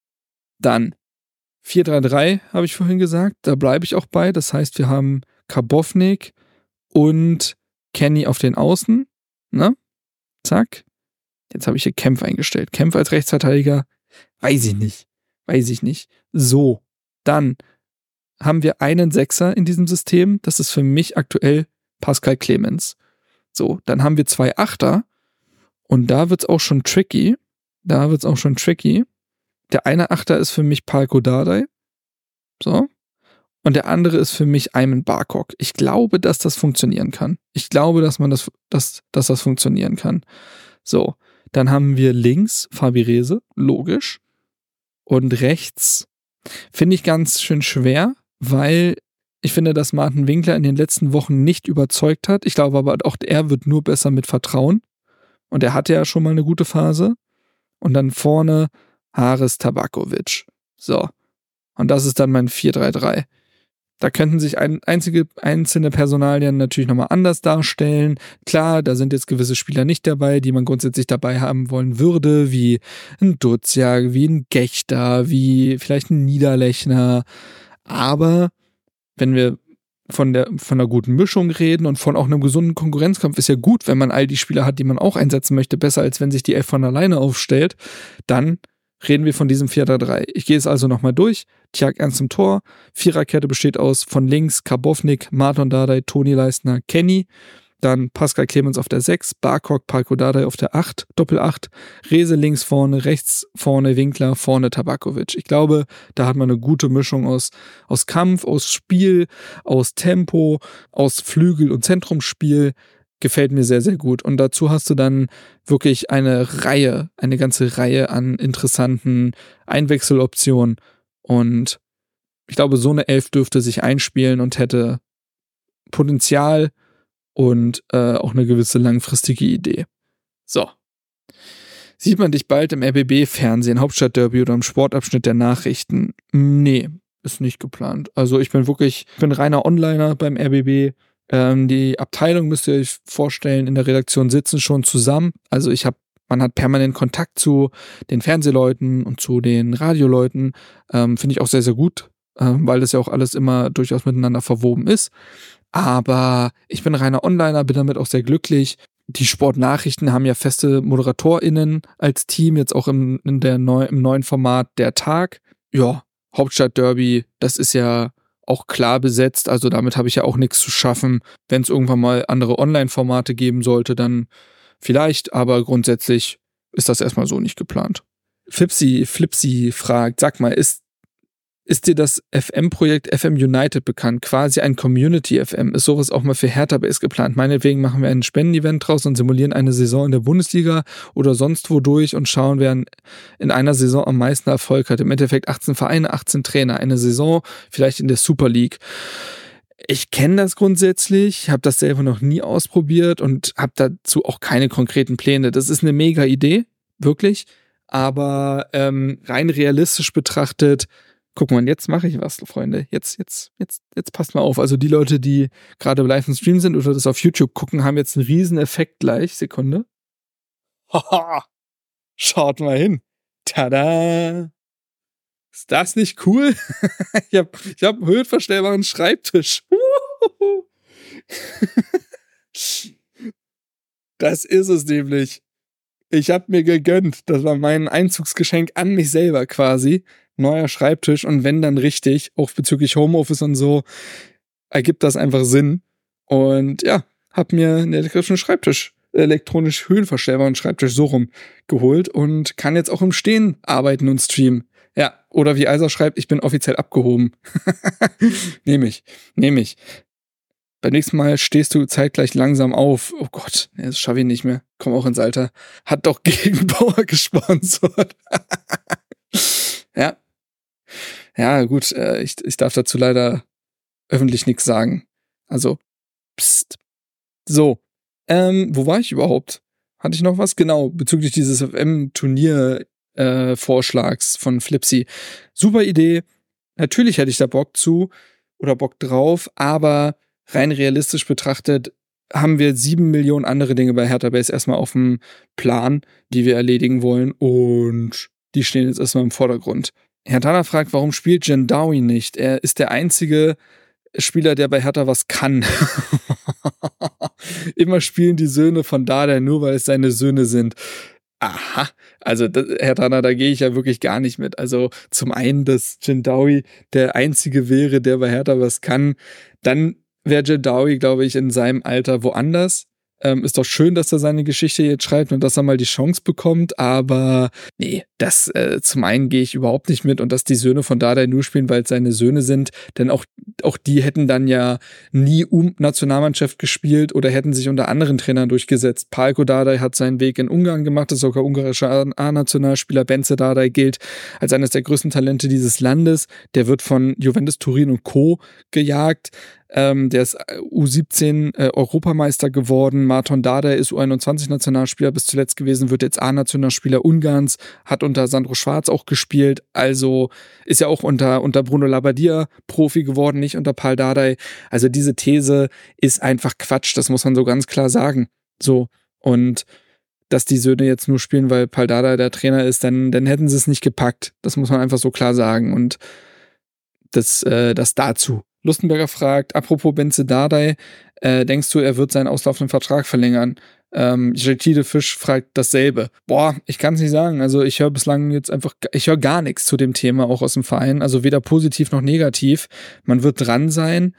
Dann vier drei drei habe ich vorhin gesagt, da bleibe ich auch bei. Das heißt, wir haben Karbovnik und Kenny auf den Außen, ne? Zack. Jetzt habe ich hier Kempf eingestellt. Kempf als Rechtsverteidiger, weiß ich nicht. Weiß ich nicht. So, dann haben wir einen Sechser in diesem System. Das ist für mich aktuell Pascal Clemens. So, dann haben wir zwei Achter und da wird's auch schon tricky. Da wird's auch schon tricky. Der eine Achter ist für mich Palko Dardai. So. Und der andere ist für mich Ayman Barkok. Ich glaube, dass das funktionieren kann. Ich glaube, dass man das, dass, dass das funktionieren kann. So. Dann haben wir links Fabi Rehse. Logisch. Und rechts finde ich ganz schön schwer, weil ich finde, dass Martin Winkler in den letzten Wochen nicht überzeugt hat. Ich glaube aber auch, er wird nur besser mit Vertrauen. Und er hatte ja schon mal eine gute Phase. Und dann vorne Haris Tabakovic. So. Und das ist dann mein vier drei drei. Da könnten sich ein, einzige, einzelne Personalien natürlich nochmal anders darstellen. Klar, da sind jetzt gewisse Spieler nicht dabei, die man grundsätzlich dabei haben wollen würde, wie ein Duziak, wie ein Gechter, wie vielleicht ein Niederlechner. Aber wenn wir von der von einer guten Mischung reden und von auch einem gesunden Konkurrenzkampf, ist ja gut, wenn man all die Spieler hat, die man auch einsetzen möchte, besser als wenn sich die Elf von alleine aufstellt, dann reden wir von diesem vier drei drei. Ich gehe es also nochmal durch. Tjag Ernst im Tor. Viererkette besteht aus von links Karbovnik, Marton Dardai, Toni Leistner, Kenny. Dann Pascal Clemens auf der sechs, Barkok, Palko Dardai auf der acht, Doppel acht, Rehse links vorne, rechts vorne Winkler, vorne Tabakovic. Ich glaube, da hat man eine gute Mischung aus, aus Kampf, aus Spiel, aus Tempo, aus Flügel- und Zentrumsspiel. Gefällt mir sehr, sehr gut. Und dazu hast du dann wirklich eine Reihe, eine ganze Reihe an interessanten Einwechseloptionen. Und ich glaube, so eine Elf dürfte sich einspielen und hätte Potenzial und äh, auch eine gewisse langfristige Idee. So. Sieht man dich bald im R B B-Fernsehen, Hauptstadtderby oder im Sportabschnitt der Nachrichten? Nee, ist nicht geplant. Also ich bin wirklich, ich bin reiner Onliner beim R B B. Ähm, die Abteilung, müsst ihr euch vorstellen, in der Redaktion sitzen schon zusammen. Also ich habe, man hat permanent Kontakt zu den Fernsehleuten und zu den Radioleuten. Ähm, finde ich auch sehr, sehr gut, ähm, weil das ja auch alles immer durchaus miteinander verwoben ist. Aber ich bin reiner Onliner, bin damit auch sehr glücklich. Die Sportnachrichten haben ja feste ModeratorInnen als Team, jetzt auch im, in der neu, im neuen Format Der Tag. Ja, Hauptstadtderby, das ist ja auch klar besetzt, also damit habe ich ja auch nichts zu schaffen. Wenn es irgendwann mal andere Online-Formate geben sollte, dann vielleicht, aber grundsätzlich ist das erstmal so nicht geplant. Flipsy, Flipsy fragt, sag mal, ist Ist dir das F M-Projekt F M United bekannt? Quasi ein Community-F M. Ist sowas auch mal für Hertha B S geplant? Meinetwegen machen wir ein Spendenevent draus und simulieren eine Saison in der Bundesliga oder sonst wo durch und schauen, wer in einer Saison am meisten Erfolg hat. Im Endeffekt achtzehn Vereine, achtzehn Trainer. Eine Saison vielleicht in der Super League. Ich kenne das grundsätzlich, habe das selber noch nie ausprobiert und habe dazu auch keine konkreten Pläne. Das ist eine mega Idee, wirklich. Aber ähm, rein realistisch betrachtet, guck mal, jetzt mache ich was, Freunde. Jetzt, jetzt, jetzt, jetzt passt mal auf. Also die Leute, die gerade live im Stream sind oder das auf YouTube gucken, haben jetzt einen riesen Effekt gleich. Sekunde. Haha. Schaut mal hin. Tada. Ist das nicht cool? ich habe ich hab einen höhenverstellbaren Schreibtisch. Das ist es nämlich. Ich habe mir gegönnt. Das war mein Einzugsgeschenk an mich selber quasi. Neuer Schreibtisch und wenn dann richtig, auch bezüglich Homeoffice und so, ergibt das einfach Sinn. Und ja, hab mir einen elektrischen Schreibtisch, elektronisch höhenverstellbaren Schreibtisch so rum geholt und kann jetzt auch im Stehen arbeiten und streamen. Ja, oder wie Eiser schreibt, ich bin offiziell abgehoben. Nehme ich, nehme ich. Beim nächsten Mal stehst du zeitgleich langsam auf. Oh Gott, nee, das schaffe ich nicht mehr. Komm auch ins Alter. Hat doch Gegenbauer gesponsert. Ja. Ja, gut, äh, ich, ich darf dazu leider öffentlich nichts sagen. Also, pst. So, ähm, wo war ich überhaupt? Hatte ich noch was? Genau, bezüglich dieses F M-Turnier-Vorschlags äh, von Flipsy. Super Idee. Natürlich hätte ich da Bock zu oder Bock drauf, aber rein realistisch betrachtet haben wir sieben Millionen andere Dinge bei Hertha Base erstmal auf dem Plan, die wir erledigen wollen und die stehen jetzt erstmal im Vordergrund. Herr Tanner fragt, warum spielt Gendawi nicht? Er ist der einzige Spieler, der bei Hertha was kann. Immer spielen die Söhne von Dardai nur, weil es seine Söhne sind. Aha, also das, Herr Tanner, da gehe ich ja wirklich gar nicht mit. Also zum einen, dass Jindawi der Einzige wäre, der bei Hertha was kann. Dann wäre Jindawi, glaube ich, in seinem Alter woanders. Ähm, ist doch schön, dass er seine Geschichte jetzt schreibt und dass er mal die Chance bekommt, aber nee, das äh, zum einen gehe ich überhaupt nicht mit und dass die Söhne von Dardai nur spielen, weil es seine Söhne sind, denn auch, auch die hätten dann ja nie um Nationalmannschaft gespielt oder hätten sich unter anderen Trainern durchgesetzt. Palko Dardai hat seinen Weg in Ungarn gemacht, ist sogar ungarischer A-Nationalspieler. Bence Dardai gilt als eines der größten Talente dieses Landes, der wird von Juventus Turin und Co. gejagt. Ähm, der ist U siebzehn äh, Europameister geworden. Marton Dardai ist U einundzwanzig Nationalspieler bis zuletzt gewesen, wird jetzt A-Nationalspieler Ungarns, hat unter Sandro Schwarz auch gespielt, also ist ja auch unter, unter Bruno Labbadia Profi geworden, nicht unter Pal Dardai. Also diese These ist einfach Quatsch, das muss man so ganz klar sagen. So, und dass die Söhne jetzt nur spielen, weil Pal Dardai der Trainer ist, dann, dann hätten sie es nicht gepackt. Das muss man einfach so klar sagen. Und das, äh, das dazu. Lustenberger fragt, apropos Bence Dardai, äh, denkst du, er wird seinen auslaufenden Vertrag verlängern? Ähm, Jetide Fisch fragt dasselbe. Boah, ich kann es nicht sagen. Also ich höre bislang jetzt einfach, ich höre gar nichts zu dem Thema, auch aus dem Verein. Also weder positiv noch negativ. Man wird dran sein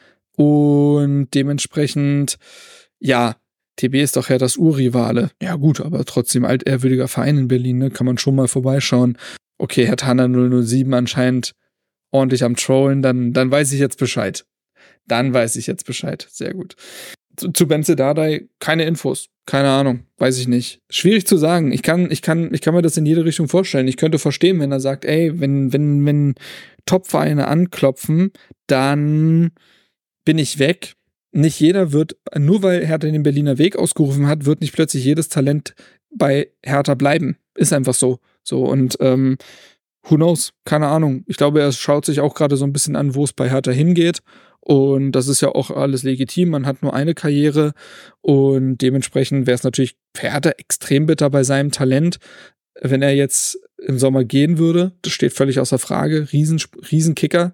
und dementsprechend, ja, T B ist doch ja das Urrivale. Ja gut, aber trotzdem altehrwürdiger Verein in Berlin, ne? Kann man schon mal vorbeischauen. Okay, Herr Tanner null null sieben anscheinend ordentlich am Trollen, dann, dann weiß ich jetzt Bescheid. Dann weiß ich jetzt Bescheid. Sehr gut. Zu, zu Bence Dardai keine Infos. Keine Ahnung. Weiß ich nicht. Schwierig zu sagen. Ich kann, ich kann, ich kann mir das in jede Richtung vorstellen. Ich könnte verstehen, wenn er sagt, ey, wenn, wenn, wenn Top-Vereine anklopfen, dann bin ich weg. Nicht jeder wird, nur weil Hertha den Berliner Weg ausgerufen hat, wird nicht plötzlich jedes Talent bei Hertha bleiben. Ist einfach so. So, und, ähm, who knows? Keine Ahnung. Ich glaube, er schaut sich auch gerade so ein bisschen an, wo es bei Hertha hingeht. Und das ist ja auch alles legitim. Man hat nur eine Karriere. Und dementsprechend wäre es natürlich für Hertha extrem bitter bei seinem Talent, wenn er jetzt im Sommer gehen würde. Das steht völlig außer Frage. Riesen, Riesenkicker.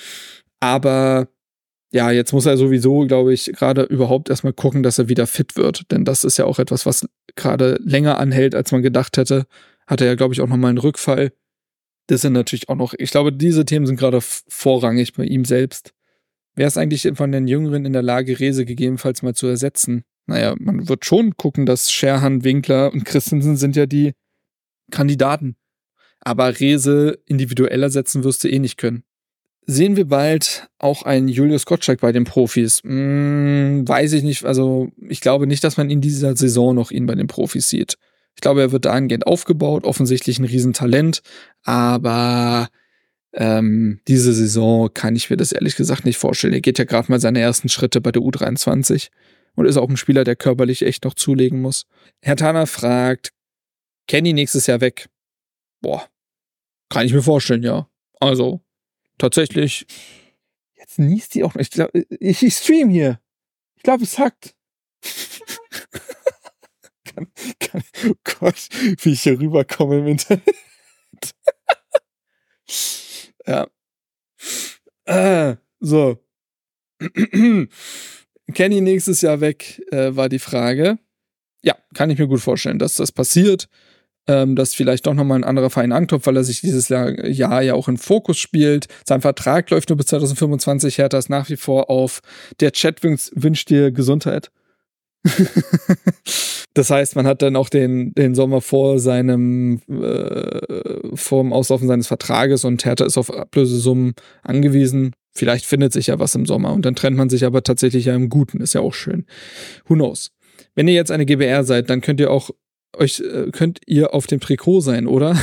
Aber ja, jetzt muss er sowieso, glaube ich, gerade überhaupt erstmal gucken, dass er wieder fit wird. Denn das ist ja auch etwas, was gerade länger anhält, als man gedacht hätte. Hat er ja, glaube ich, auch nochmal einen Rückfall. Das sind natürlich auch noch, ich glaube, diese Themen sind gerade vorrangig bei ihm selbst. Wer ist eigentlich von den Jüngeren in der Lage, Rehse gegebenenfalls mal zu ersetzen? Naja, man wird schon gucken, dass Scherhan, Winkler und Christensen sind ja die Kandidaten. Aber Rehse individuell ersetzen wirst du eh nicht können. Sehen wir bald auch einen Julius Gottschalk bei den Profis? Hm, weiß ich nicht. Also ich glaube nicht, dass man in dieser Saison noch ihn bei den Profis sieht. Ich glaube, er wird dahingehend aufgebaut, offensichtlich ein Riesentalent, aber ähm, diese Saison kann ich mir das ehrlich gesagt nicht vorstellen. Er geht ja gerade mal seine ersten Schritte bei der U dreiundzwanzig und ist auch ein Spieler, der körperlich echt noch zulegen muss. Herr Tanner fragt, Kenny nächstes Jahr weg? Boah, kann ich mir vorstellen, ja. Also, tatsächlich. Jetzt niest die auch noch. Ich glaube, ich, ich stream hier. Ich glaube, es hackt. Kann, kann, oh Gott, wie ich hier rüberkomme im Internet. Ja. Äh, so. Kenny nächstes Jahr weg, äh, war die Frage. Ja, kann ich mir gut vorstellen, dass das passiert. Ähm, dass vielleicht doch nochmal ein anderer Verein anklopft, weil er sich dieses Jahr, Jahr ja auch in Fokus spielt. Sein Vertrag läuft nur bis zwanzig fünfundzwanzig. Hertha ist nach wie vor auf der Chat wünscht, wünscht dir Gesundheit. Das heißt, man hat dann auch den, den Sommer vor seinem, äh, vor dem Auslaufen seines Vertrages und Hertha ist auf Ablösesummen angewiesen. Vielleicht findet sich ja was im Sommer und dann trennt man sich aber tatsächlich ja im Guten. Ist ja auch schön. Who knows? Wenn ihr jetzt eine G B R seid, dann könnt ihr auch euch, äh, könnt ihr auf dem Trikot sein, oder?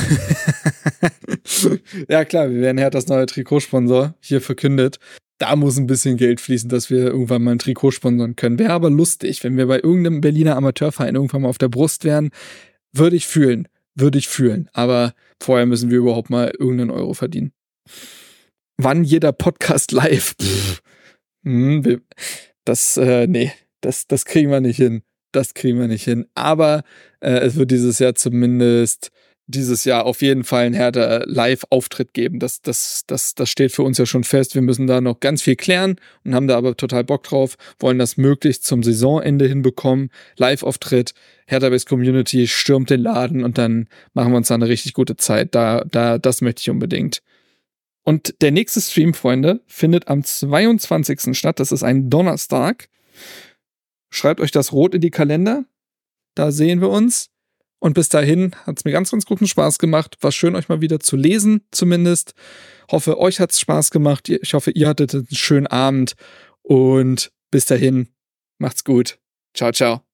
Ja klar, wir werden Herthas neuer Trikotsponsor hier verkündet. Da muss ein bisschen Geld fließen, dass wir irgendwann mal ein Trikot sponsern können. Wäre aber lustig, wenn wir bei irgendeinem Berliner Amateurverein irgendwann mal auf der Brust wären. Würde ich fühlen. Würde ich fühlen. Aber vorher müssen wir überhaupt mal irgendeinen Euro verdienen. Wann jeder Podcast live? Pff. Hm, das, äh, nee, das, das kriegen wir nicht hin. Das kriegen wir nicht hin. Aber äh, es wird dieses Jahr zumindest dieses Jahr auf jeden Fall einen Hertha Live-Auftritt geben. Das, das, das, das steht für uns ja schon fest. Wir müssen da noch ganz viel klären und haben da aber total Bock drauf, wollen das möglichst zum Saisonende hinbekommen. Live-Auftritt, Hertha-Base Community stürmt den Laden und dann machen wir uns da eine richtig gute Zeit. Da, da, das möchte ich unbedingt. Und der nächste Stream, Freunde, findet am zweiundzwanzigsten statt. Das ist ein Donnerstag. Schreibt euch das rot in die Kalender. Da sehen wir uns. Und bis dahin hat es mir ganz, ganz guten Spaß gemacht. War schön, euch mal wieder zu lesen, zumindest. Hoffe, euch hat es Spaß gemacht. Ich hoffe, ihr hattet einen schönen Abend. Und bis dahin, macht's gut. Ciao, ciao.